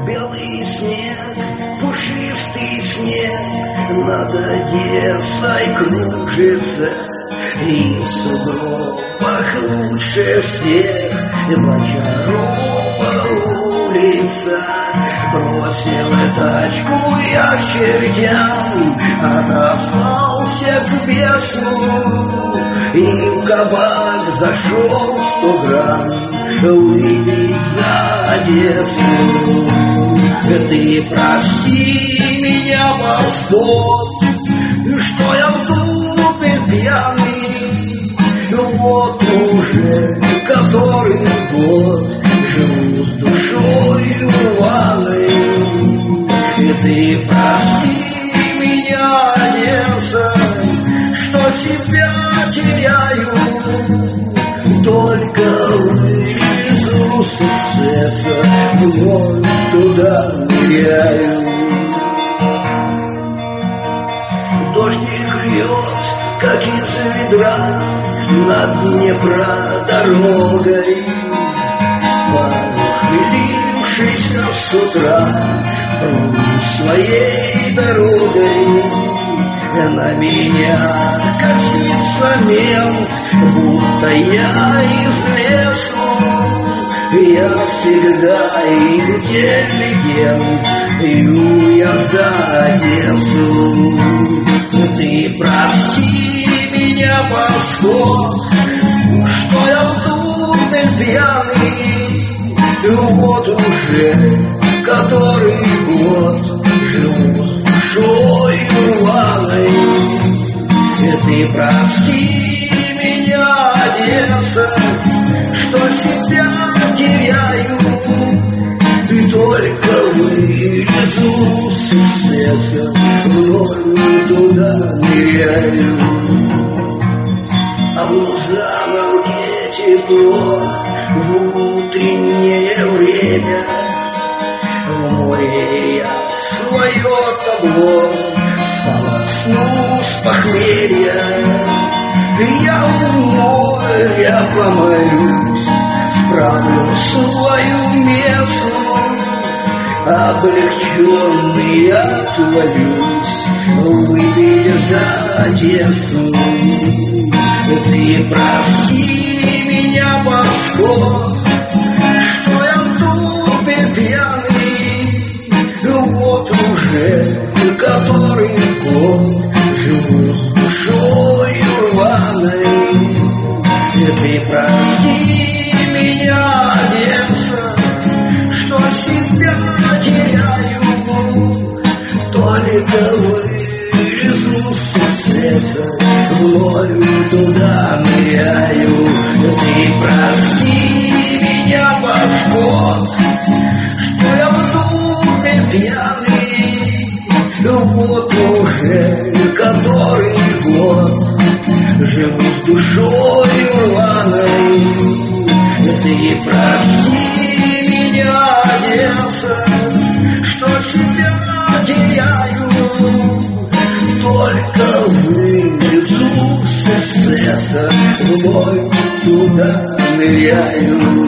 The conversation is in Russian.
белый снег, пушистый снег над Одессой кружится, и в сугробах лучше всех Бочарова улица. Бросил тачку я к чертям, отослался к бесу, и в кабак зашел 100 грамм выпить за Одессу. Ты прости меня, Господь, что я в дупе пьяный, вот уже который год живу с душою рваной. Ты прости меня, Одесса, что себя теряю, только вылезу с эксцесса, вновь туда ныряю. Дождик льет, как из ведра, над Днепродорогой. Похмелившись с утра, своей дорогой, на меня косится мел, будто я из лесу. Я всегда интеллигент, я за Одессу. Ты прости меня, Господь, что я в дупе пьяный, вот уже который год живу с душой рваной. Ты прости меня, Одесса, что себя теряю, и только вылезу с эксцесса, вновь туда ныряю. А в Лузановке тепло в утреннее время, в море я свое табло сполосну с похмелья. Я в море помоюсь, справлю свою мессу, облегченный отвалюсь, выпить за Одессу. Ты прости меня, Господь, что я в дупе пьяный, вот уже который год живу с душой рваной. Ты прости меня, Одесса, что себя теряю, только вылезу с эксцесса, вновь туда ныряю. Ты прости меня, Господь, что я в дупе пьяный, вот уже который год живу с душой рваной. Ты прости меня, Одесса, что себя теряю, только вылезу с эксцесса, вновь туда ныряю.